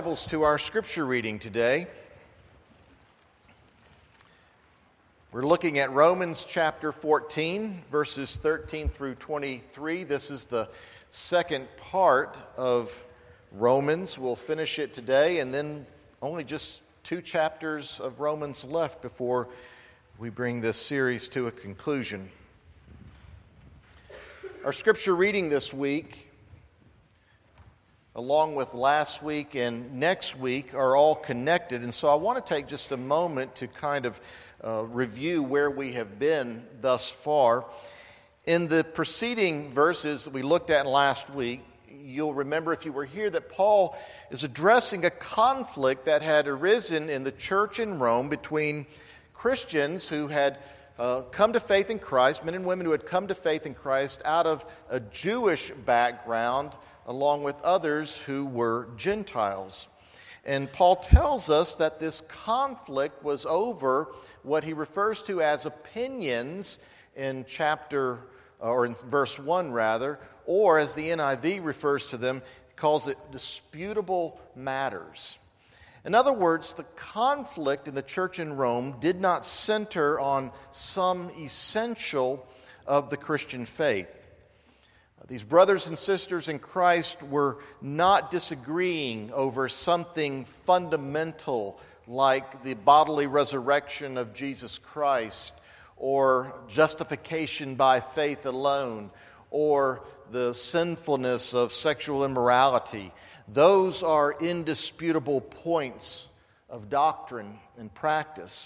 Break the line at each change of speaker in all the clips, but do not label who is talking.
Bibles to our scripture reading today. We're looking at Romans chapter 14, verses 13 through 23. This is the second part of Romans. We'll finish it today, and then only just 2 chapters of Romans left before we bring this series to a conclusion. Our scripture reading this week, along with last week and next week, are all connected. And so I want to take just a moment to kind of review where we have been thus far. In the preceding verses that we looked at last week, you'll remember if you were here that Paul is addressing a conflict that had arisen in the church in Rome between Christians who had come to faith in Christ, men and women who had come to faith in Christ out of a Jewish background, along with others who were Gentiles. And Paul tells us that this conflict was over what he refers to as opinions in verse 1 rather, or as the NIV refers to them, calls it disputable matters. In other words, the conflict in the church in Rome did not center on some essential of the Christian faith. These brothers and sisters in Christ were not disagreeing over something fundamental like the bodily resurrection of Jesus Christ, or justification by faith alone, or the sinfulness of sexual immorality. Those are indisputable points of doctrine and practice.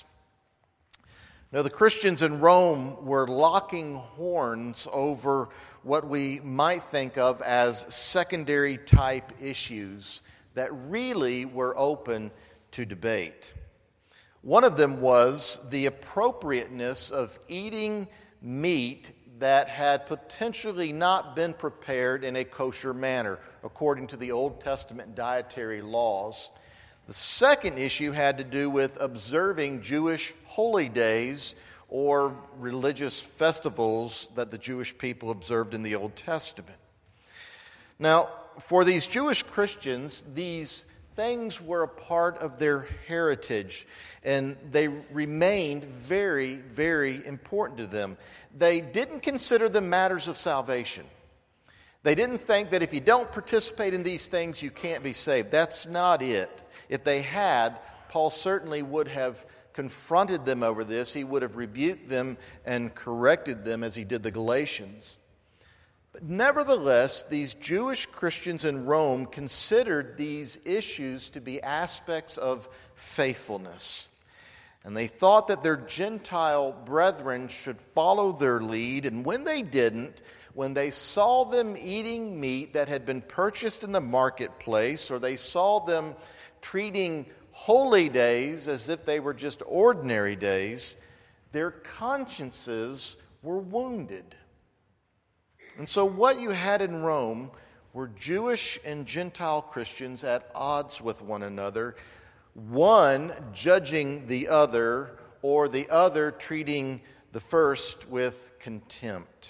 Now, the Christians in Rome were locking horns over what we might think of as secondary type issues that really were open to debate. One of them was the appropriateness of eating meat that had potentially not been prepared in a kosher manner, according to the Old Testament dietary laws. The second issue had to do with observing Jewish holy days or religious festivals that the Jewish people observed in the Old Testament. Now, for these Jewish Christians, these things were a part of their heritage, and they remained very, very important to them. They didn't consider them matters of salvation. They didn't think that if you don't participate in these things, you can't be saved. That's not it. If they had, Paul certainly would have confronted them over this. He would have rebuked them and corrected them as he did the Galatians. But nevertheless, these Jewish Christians in Rome considered these issues to be aspects of faithfulness. And they thought that their Gentile brethren should follow their lead. And when they didn't, when they saw them eating meat that had been purchased in the marketplace, or they saw them treating holy days as if they were just ordinary days, their consciences were wounded. And so what you had in Rome were Jewish and Gentile Christians at odds with one another, one judging the other, or the other treating the first with contempt.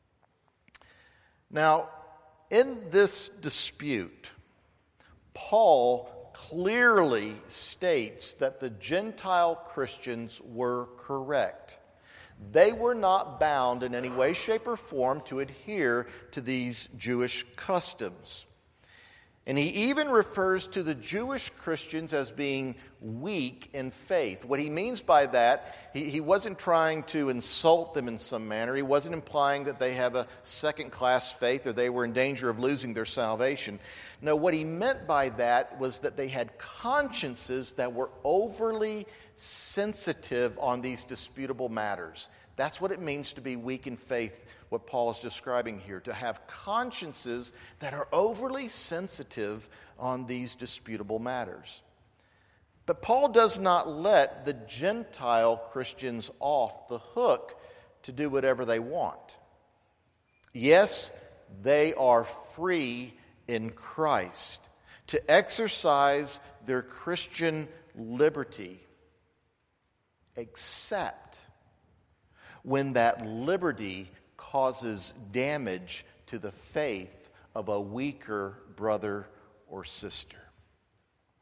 Now, in this dispute, Paul clearly states that the Gentile Christians were correct. They were not bound in any way, shape, or form to adhere to these Jewish customs. And he even refers to the Jewish Christians as being weak in faith. What he means by that, he wasn't trying to insult them in some manner. He wasn't implying that they have a second-class faith or they were in danger of losing their salvation. No, what he meant by that was that they had consciences that were overly sensitive on these disputable matters. That's what it means to be weak in faith, what Paul is describing here, to have consciences that are overly sensitive on these disputable matters. But Paul does not let the Gentile Christians off the hook to do whatever they want. Yes, they are free in Christ to exercise their Christian liberty, except when that liberty causes damage to the faith of a weaker brother or sister.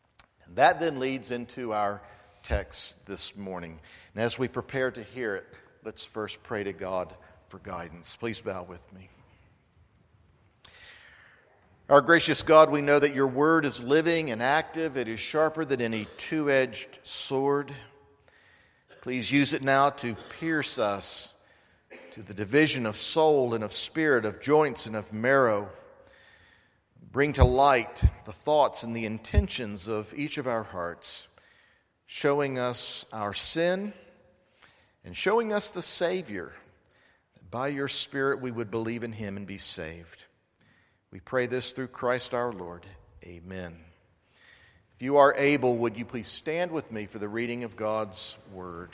That then leads into our text this morning. And as we prepare to hear it, let's first pray to God for guidance. Please bow with me. Our gracious God, we know that your word is living and active. It is sharper than any two-edged sword. Please use it now to pierce us to the division of soul and of spirit, of joints and of marrow. Bring to light the thoughts and the intentions of each of our hearts, showing us our sin and showing us the Savior. That by your Spirit we would believe in him and be saved. We pray this through Christ our Lord. Amen. If you are able, would you please stand with me for the reading of God's Word?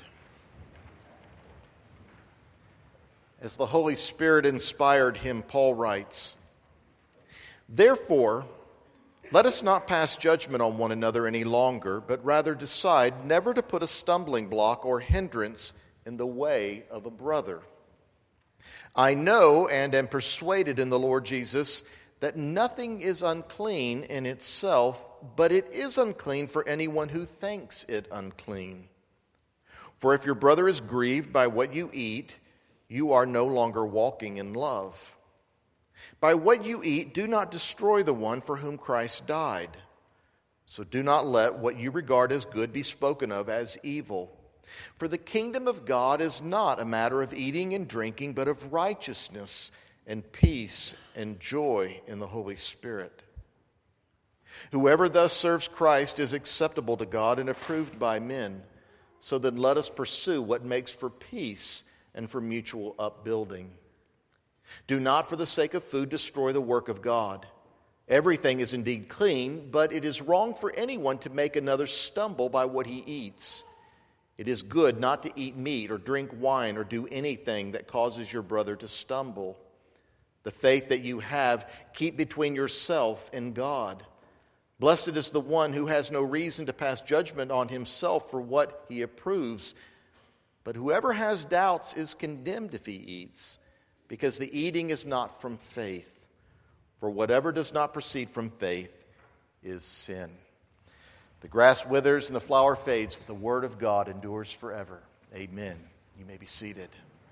As the Holy Spirit inspired him, Paul writes, "Therefore, let us not pass judgment on one another any longer, but rather decide never to put a stumbling block or hindrance in the way of a brother. I know and am persuaded in the Lord Jesus that nothing is unclean in itself, but it is unclean for anyone who thinks it unclean. For if your brother is grieved by what you eat, you are no longer walking in love. By what you eat, do not destroy the one for whom Christ died. So do not let what you regard as good be spoken of as evil. For the kingdom of God is not a matter of eating and drinking, but of righteousness and peace and joy in the Holy Spirit. Whoever thus serves Christ is acceptable to God and approved by men. So then let us pursue what makes for peace and for mutual upbuilding. Do not for the sake of food destroy the work of God. Everything is indeed clean, but it is wrong for anyone to make another stumble by what he eats. It is good not to eat meat or drink wine or do anything that causes your brother to stumble. The faith that you have, keep between yourself and God. Blessed is the one who has no reason to pass judgment on himself for what he approves. But whoever has doubts is condemned if he eats, because the eating is not from faith. For whatever does not proceed from faith is sin." The grass withers and the flower fades, but the word of God endures forever. Amen. You may be seated.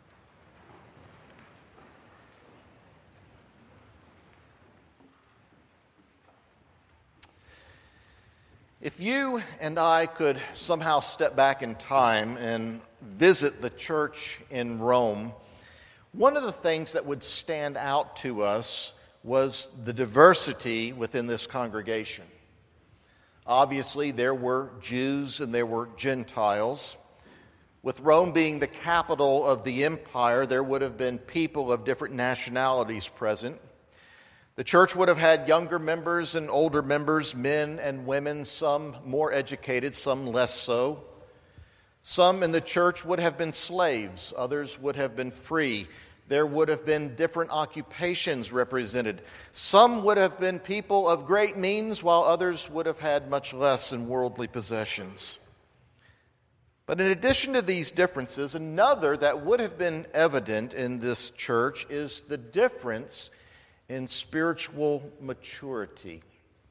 If you and I could somehow step back in time and visit the church in Rome, one of the things that would stand out to us was the diversity within this congregation. Obviously, there were Jews and there were Gentiles. With Rome being the capital of the empire, there would have been people of different nationalities present. The church would have had younger members and older members, men and women, some more educated, some less so. Some in the church would have been slaves, others would have been free. There would have been different occupations represented. Some would have been people of great means, while others would have had much less in worldly possessions. But in addition to these differences, another that would have been evident in this church is the difference in spiritual maturity.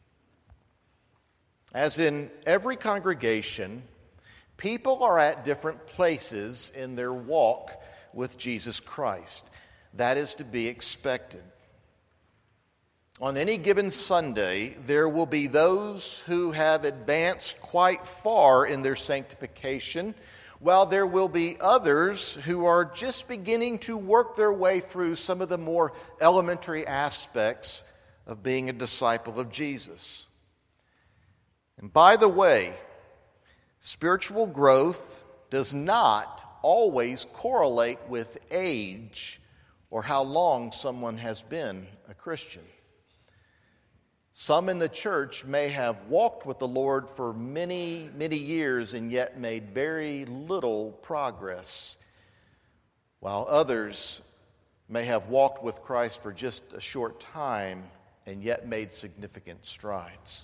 As in every congregation, people are at different places in their walk with Jesus Christ. That is to be expected. On any given Sunday, there will be those who have advanced quite far in their sanctification, while there will be others who are just beginning to work their way through some of the more elementary aspects of being a disciple of Jesus. And by the way, spiritual growth does not always correlate with age or how long someone has been a Christian. Some in the church may have walked with the Lord for many, many years and yet made very little progress, while others may have walked with Christ for just a short time and yet made significant strides.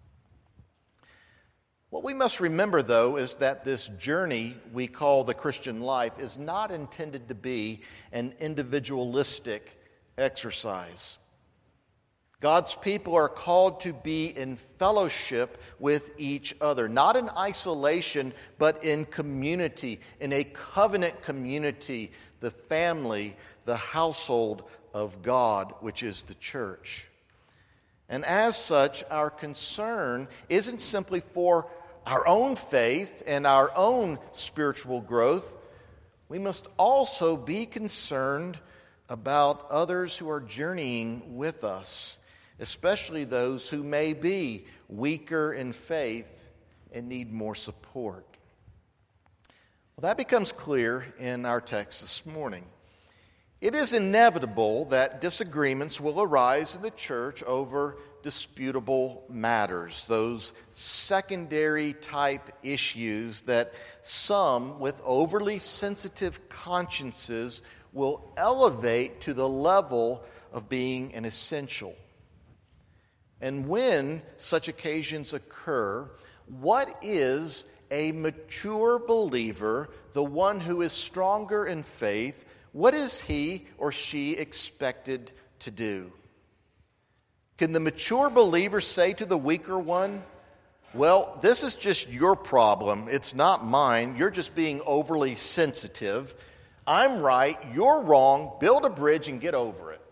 What we must remember, though, is that this journey we call the Christian life is not intended to be an individualistic exercise. God's people are called to be in fellowship with each other, not in isolation, but in community, in a covenant community, the family, the household of God, which is the church. And as such, our concern isn't simply for our own faith and our own spiritual growth. We must also be concerned about others who are journeying with us, especially those who may be weaker in faith and need more support. Well, that becomes clear in our text this morning. It is inevitable that disagreements will arise in the church over disputable matters, those secondary type issues that some with overly sensitive consciences will elevate to the level of being an essential. And when such occasions occur, what is a mature believer, the one who is stronger in faith, what is he or she expected to do? Can the mature believer say to the weaker one, well, this is just your problem, it's not mine, you're just being overly sensitive, I'm right, you're wrong, build a bridge and get over it?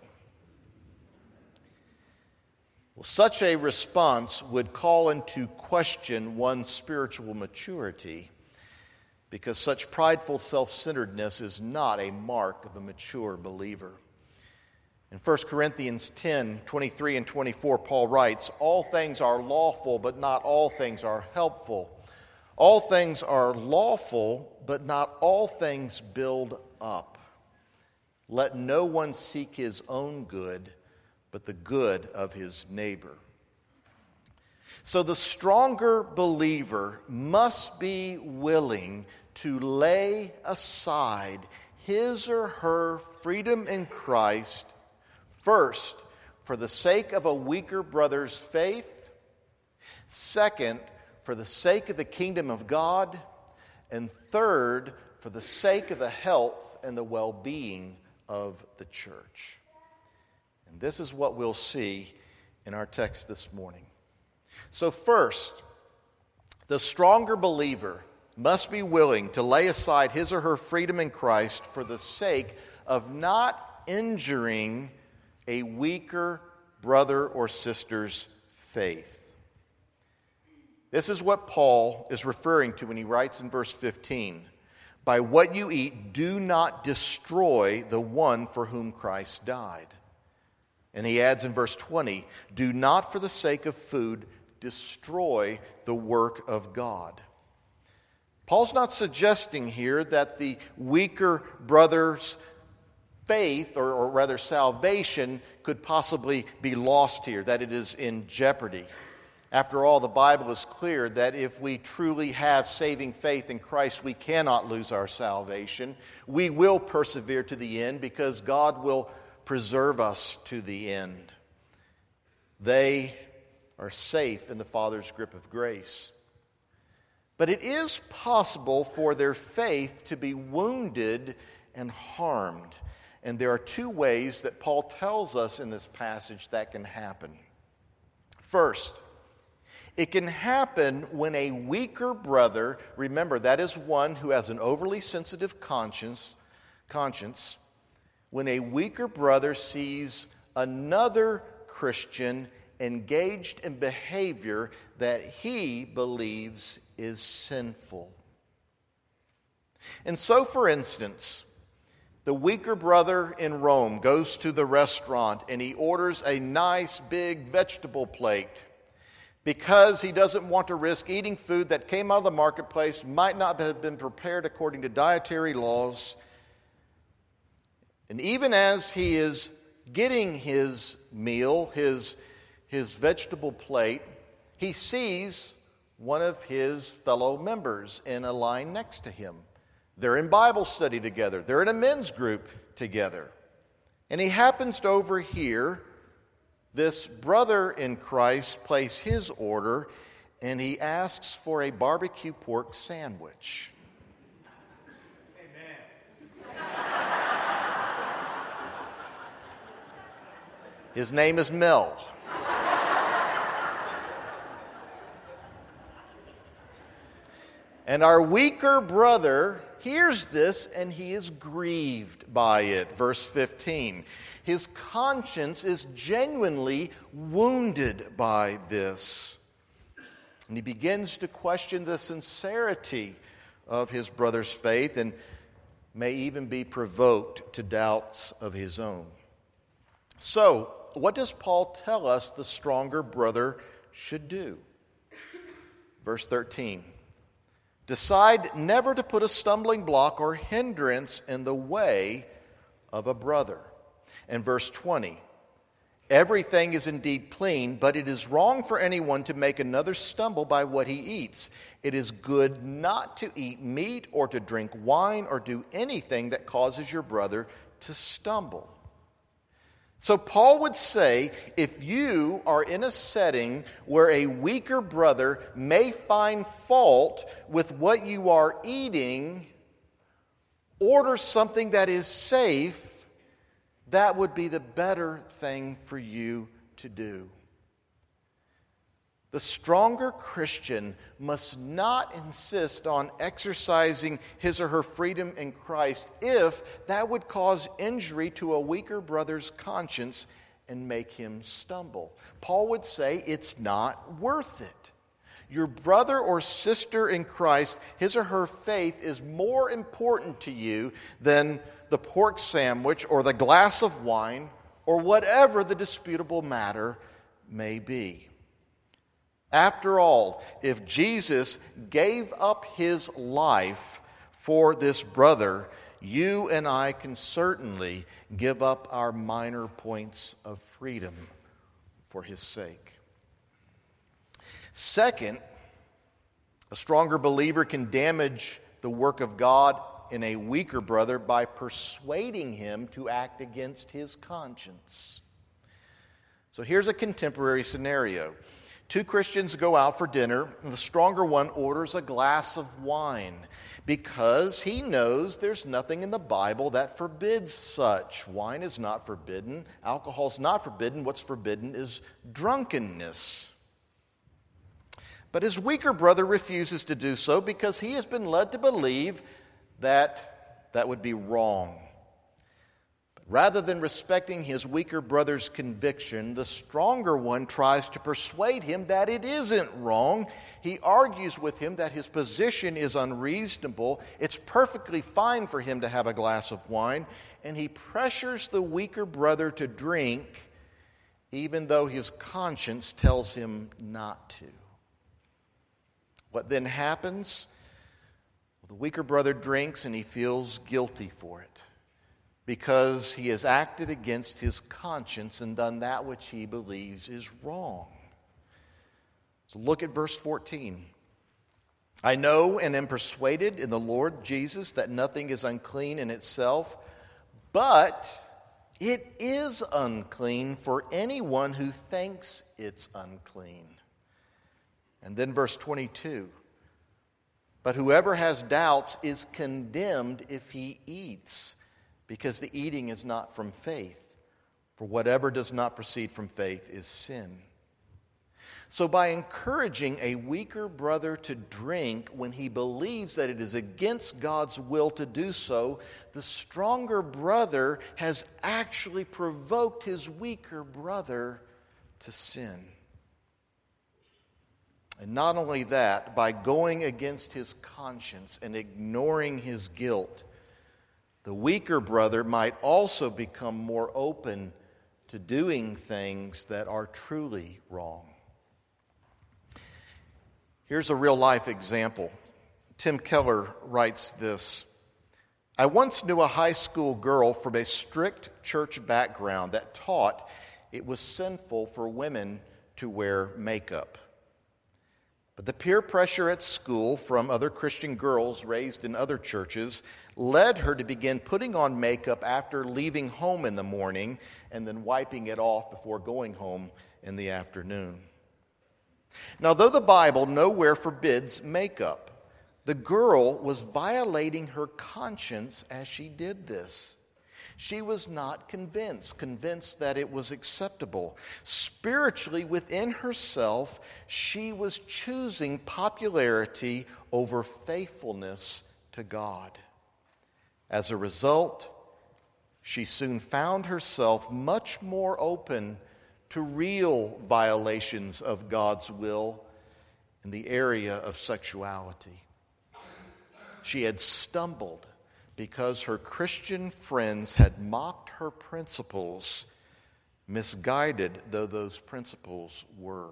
Well, such a response would call into question one's spiritual maturity, because such prideful self-centeredness is not a mark of a mature believer. In 1 Corinthians 10, 23 and 24, Paul writes, all things are lawful, but not all things are helpful. All things are lawful, but not all things build up. Let no one seek his own good, but the good of his neighbor. So the stronger believer must be willing to lay aside his or her freedom in Christ, first, for the sake of a weaker brother's faith, second, for the sake of the kingdom of God, and third, for the sake of the health and the well-being of the church. And this is what we'll see in our text this morning. So first, the stronger believer must be willing to lay aside his or her freedom in Christ for the sake of not injuring a weaker brother or sister's faith. This is what Paul is referring to when he writes in verse 15, by what you eat, do not destroy the one for whom Christ died. And he adds in verse 20, do not for the sake of food destroy the work of God. Paul's not suggesting here that the weaker brother's faith, or rather salvation, could possibly be lost here, that it is in jeopardy. After all, the Bible is clear that if we truly have saving faith in Christ, we cannot lose our salvation. We will persevere to the end because God will preserve us to the end. They are safe in the Father's grip of grace. But it is possible for their faith to be wounded and harmed. And there are two ways that Paul tells us in this passage that can happen. First, it can happen when a weaker brother, remember that is one who has an overly sensitive conscience, when a weaker brother sees another Christian engaged in behavior that he believes is sinful. And so, for instance, the weaker brother in Rome goes to the restaurant and he orders a nice big vegetable plate because he doesn't want to risk eating food that came out of the marketplace, might not have been prepared according to dietary laws. And even as he is getting his meal, his vegetable plate, he sees one of his fellow members in a line next to him. They're in Bible study together. They're in a men's group together. And he happens to overhear this brother in Christ place his order, and he asks for a barbecue pork sandwich. Amen. His name is Mel. And our weaker brother hears this and he is grieved by it. Verse 15. His conscience is genuinely wounded by this. And he begins to question the sincerity of his brother's faith and may even be provoked to doubts of his own. So, what does Paul tell us the stronger brother should do? Verse 13. Decide never to put a stumbling block or hindrance in the way of a brother. And verse 20. Everything is indeed clean, but it is wrong for anyone to make another stumble by what he eats. It is good not to eat meat or to drink wine or do anything that causes your brother to stumble. So Paul would say, if you are in a setting where a weaker brother may find fault with what you are eating, order something that is safe. That would be the better thing for you to do. The stronger Christian must not insist on exercising his or her freedom in Christ if that would cause injury to a weaker brother's conscience and make him stumble. Paul would say it's not worth it. Your brother or sister in Christ, his or her faith is more important to you than the pork sandwich or the glass of wine or whatever the disputable matter may be. After all, if Jesus gave up his life for this brother, you and I can certainly give up our minor points of freedom for his sake. Second, a stronger believer can damage the work of God in a weaker brother by persuading him to act against his conscience. So here's a contemporary scenario. Two Christians go out for dinner, and the stronger one orders a glass of wine because he knows there's nothing in the Bible that forbids such. Wine is not forbidden. Alcohol is not forbidden. What's forbidden is drunkenness. But his weaker brother refuses to do so because he has been led to believe that would be wrong. Rather than respecting his weaker brother's conviction, the stronger one tries to persuade him that it isn't wrong. He argues with him that his position is unreasonable. It's perfectly fine for him to have a glass of wine, and he pressures the weaker brother to drink, even though his conscience tells him not to. What then happens? Well, the weaker brother drinks and he feels guilty for it, because he has acted against his conscience and done that which he believes is wrong. So look at verse 14. I know and am persuaded in the Lord Jesus that nothing is unclean in itself, but it is unclean for anyone who thinks it's unclean. And then verse 22. But whoever has doubts is condemned if he eats, because the eating is not from faith. For whatever does not proceed from faith is sin. So by encouraging a weaker brother to drink when he believes that it is against God's will to do so, the stronger brother has actually provoked his weaker brother to sin. And not only that, by going against his conscience and ignoring his guilt, the weaker brother might also become more open to doing things that are truly wrong. Here's a real-life example. Tim Keller writes this. I once knew a high school girl from a strict church background that taught it was sinful for women to wear makeup. But the peer pressure at school from other Christian girls raised in other churches led her to begin putting on makeup after leaving home in the morning and then wiping it off before going home in the afternoon. Now, though the Bible nowhere forbids makeup, the girl was violating her conscience as she did this. She was not convinced that it was acceptable. Spiritually, within herself, she was choosing popularity over faithfulness to God. As a result, she soon found herself much more open to real violations of God's will in the area of sexuality. She had stumbled because her Christian friends had mocked her principles, misguided though those principles were.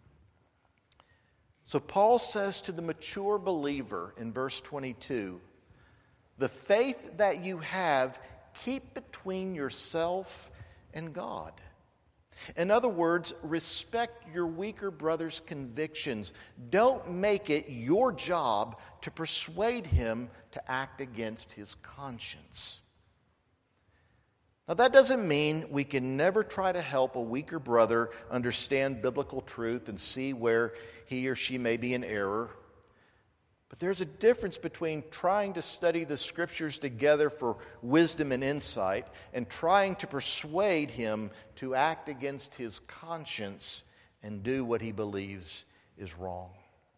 So Paul says to the mature believer in verse 22, the faith that you have, keep between yourself and God. In other words, respect your weaker brother's convictions. Don't make it your job to persuade him to act against his conscience. Now, that doesn't mean we can never try to help a weaker brother understand biblical truth and see where he or she may be in error. But there's a difference between trying to study the Scriptures together for wisdom and insight and trying to persuade him to act against his conscience and do what he believes is wrong.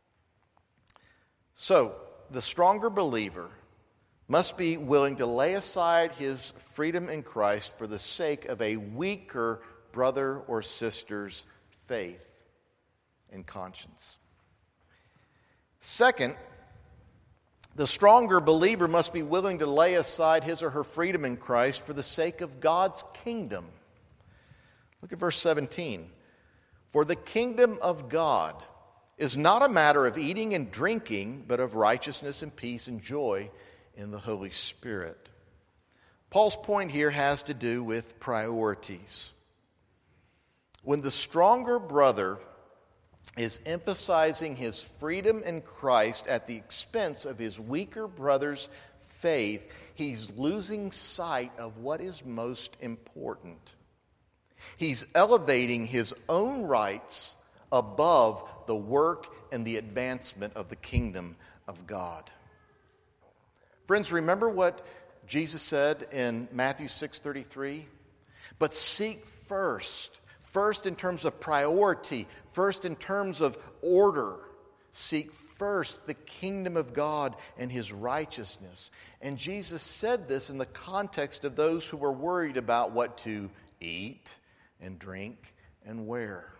So, the stronger believer must be willing to lay aside his freedom in Christ for the sake of a weaker brother or sister's faith and conscience. Second, the stronger believer must be willing to lay aside his or her freedom in Christ for the sake of God's kingdom. Look at verse 17. For the kingdom of God is not a matter of eating and drinking, but of righteousness and peace and joy in the Holy Spirit. Paul's point here has to do with priorities. When the stronger brother is emphasizing his freedom in Christ at the expense of his weaker brother's faith, he's losing sight of what is most important. He's elevating his own rights above the work and the advancement of the kingdom of God. Friends, remember what Jesus said in Matthew 6:33? But seek first in terms of priority, first in terms of order. Seek first the kingdom of God and His righteousness. And Jesus said this in the context of those who were worried about what to eat and drink and wear.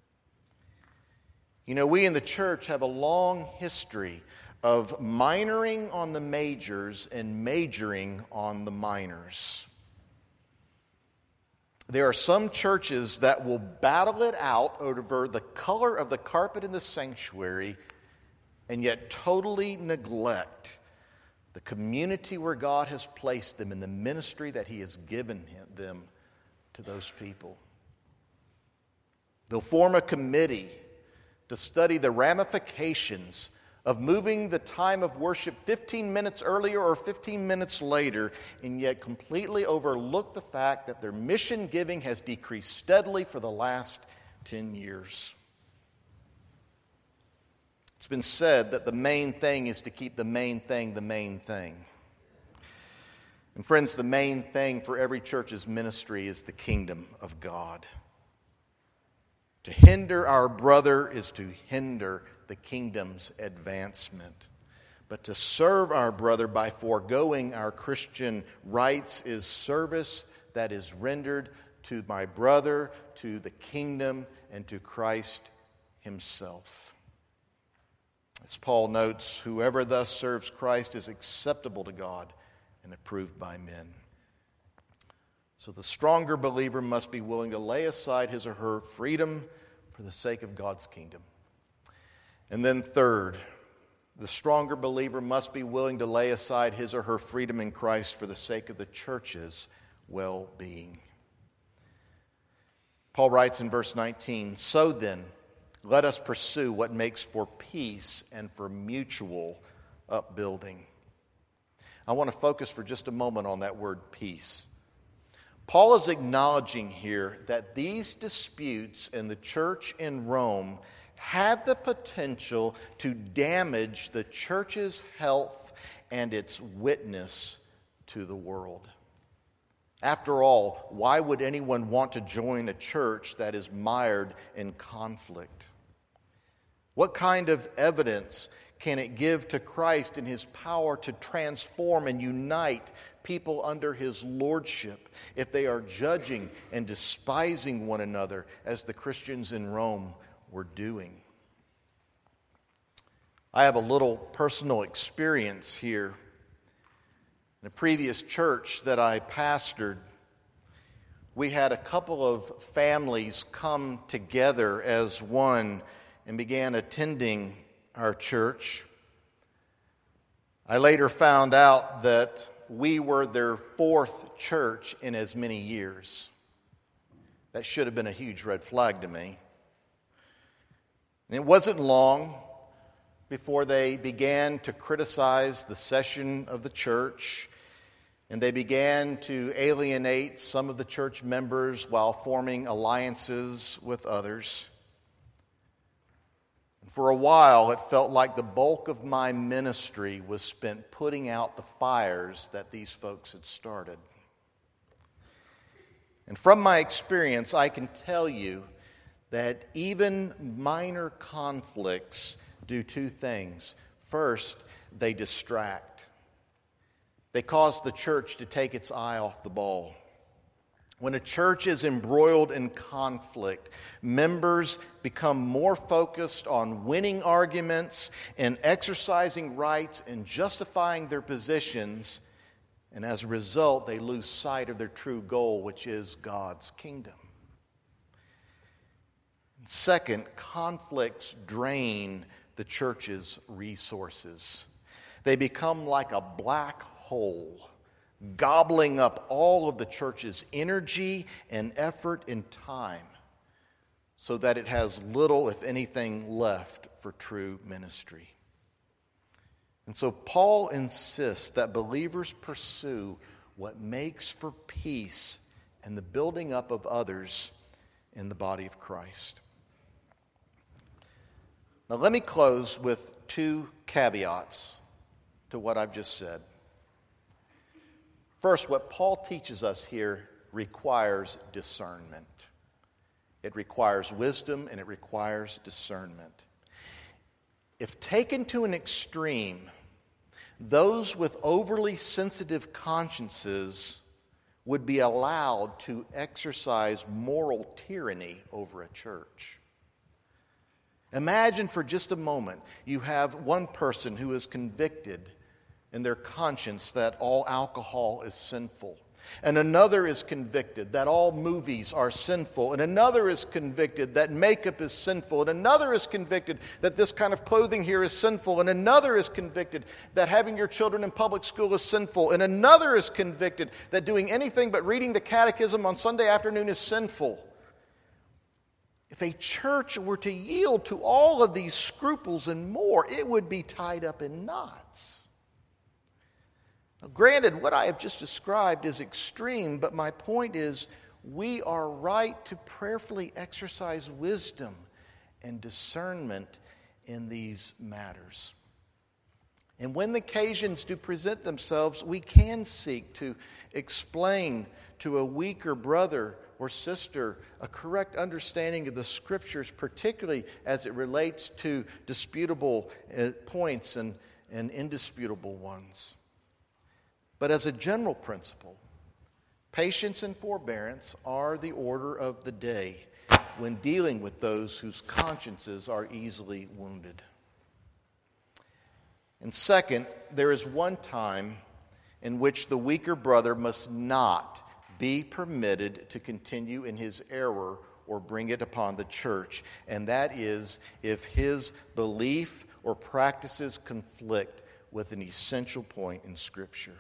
You know, we in the church have a long history of minoring on the majors and majoring on the minors. There are some churches that will battle it out over the color of the carpet in the sanctuary and yet totally neglect the community where God has placed them and the ministry that He has given them to those people. They'll form a committee to study the ramifications of moving the time of worship 15 minutes earlier or 15 minutes later, and yet completely overlook the fact that their mission giving has decreased steadily for the last 10 years. It's been said that the main thing is to keep the main thing the main thing. And friends, the main thing for every church's ministry is the kingdom of God. To hinder our brother is to hinder the kingdom's advancement. But to serve our brother by foregoing our Christian rights is service that is rendered to my brother, to the kingdom, and to Christ Himself. As Paul notes, whoever thus serves Christ is acceptable to God and approved by men. So the stronger believer must be willing to lay aside his or her freedom for the sake of God's kingdom. And then third, the stronger believer must be willing to lay aside his or her freedom in Christ for the sake of the church's well-being. Paul writes in verse 19, "So then, let us pursue what makes for peace and for mutual upbuilding." I want to focus for just a moment on that word peace. Paul is acknowledging here that these disputes in the church in Rome had the potential to damage the church's health and its witness to the world. After all, why would anyone want to join a church that is mired in conflict? What kind of evidence can it give to Christ in His power to transform and unite people under His lordship if they are judging and despising one another as the Christians in Rome were doing? I have a little personal experience here. In a previous church that I pastored, we had a couple of families come together as one and began attending our church. I later found out that we were their fourth church in as many years. That should have been a huge red flag to me. And it wasn't long before they began to criticize the session of the church, and they began to alienate some of the church members while forming alliances with others. For a while, it felt like the bulk of my ministry was spent putting out the fires that these folks had started. And from my experience, I can tell you that even minor conflicts do two things. First, they distract. They cause the church to take its eye off the ball. When a church is embroiled in conflict, members become more focused on winning arguments and exercising rights and justifying their positions, and as a result, they lose sight of their true goal, which is God's kingdom. Second, conflicts drain the church's resources. They become like a black hole, gobbling up all of the church's energy and effort and time, so that it has little, if anything, left for true ministry. And so Paul insists that believers pursue what makes for peace and the building up of others in the body of Christ. Now let me close with two caveats to what I've just said. First, what Paul teaches us here requires discernment. It requires wisdom and it requires discernment. If taken to an extreme, those with overly sensitive consciences would be allowed to exercise moral tyranny over a church. Imagine for just a moment you have one person who is convicted in their conscience that all alcohol is sinful, and another is convicted that all movies are sinful, and another is convicted that makeup is sinful, and another is convicted that this kind of clothing here is sinful, and another is convicted that having your children in public school is sinful, and another is convicted that doing anything but reading the catechism on Sunday afternoon is sinful. If a church were to yield to all of these scruples and more, it would be tied up in knots. Now, granted, what I have just described is extreme, but my point is we are right to prayerfully exercise wisdom and discernment in these matters. And when the occasions do present themselves, we can seek to explain to a weaker brother or sister a correct understanding of the Scriptures, particularly as it relates to disputable points and indisputable ones. But as a general principle, patience and forbearance are the order of the day when dealing with those whose consciences are easily wounded. And second, there is one time in which the weaker brother must not be permitted to continue in his error or bring it upon the church, and that is if his belief or practices conflict with an essential point in Scripture.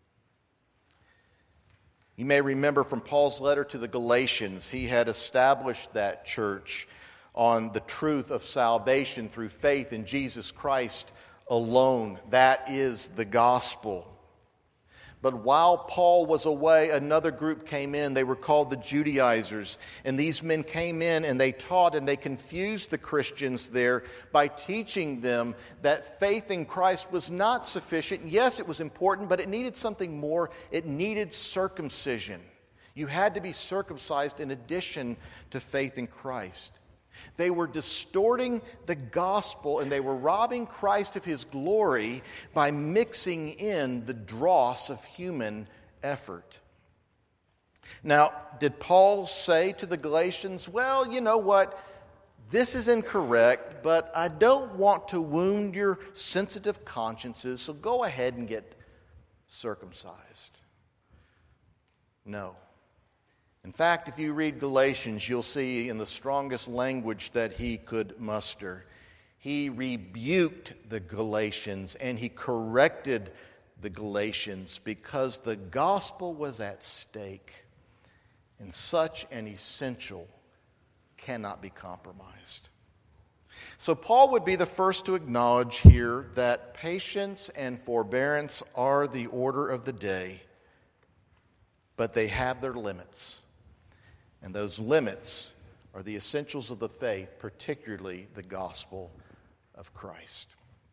You may remember from Paul's letter to the Galatians, he had established that church on the truth of salvation through faith in Jesus Christ alone. That is the gospel. But while Paul was away, another group came in. They were called the Judaizers. And these men came in and they taught and they confused the Christians there by teaching them that faith in Christ was not sufficient. Yes, it was important, but it needed something more. It needed circumcision. You had to be circumcised in addition to faith in Christ. They were distorting the gospel, and they were robbing Christ of his glory by mixing in the dross of human effort. Now, did Paul say to the Galatians, well, you know what? This is incorrect, but I don't want to wound your sensitive consciences, so go ahead and get circumcised? No. In fact, if you read Galatians, you'll see in the strongest language that he could muster, he rebuked the Galatians and he corrected the Galatians because the gospel was at stake, and such an essential cannot be compromised. So Paul would be the first to acknowledge here that patience and forbearance are the order of the day, but they have their limits. And those limits are the essentials of the faith, particularly the gospel of Christ.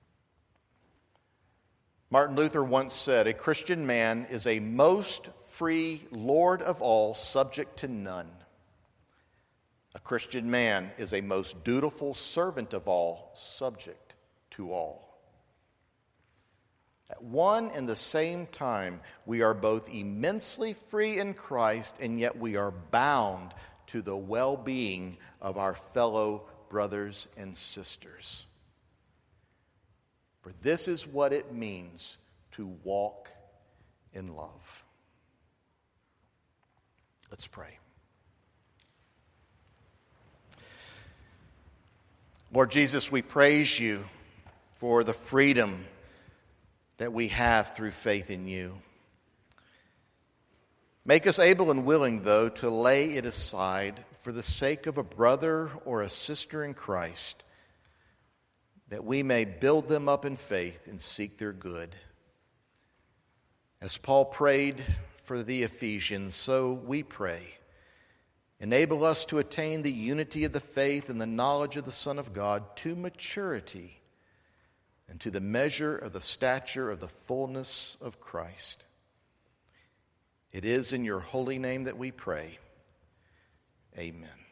Martin Luther once said, "A Christian man is a most free Lord of all, subject to none. A Christian man is a most dutiful servant of all, subject to all." At one and the same time, we are both immensely free in Christ, and yet we are bound to the well-being of our fellow brothers and sisters. For this is what it means to walk in love. Let's pray. Lord Jesus, we praise you for the freedom that we have through faith in you. Make us able and willing, though, to lay it aside for the sake of a brother or a sister in Christ, that we may build them up in faith and seek their good. As Paul prayed for the Ephesians, so we pray. Enable us to attain the unity of the faith and the knowledge of the Son of God to maturity, and to the measure of the stature of the fullness of Christ. It is in your holy name that we pray. Amen.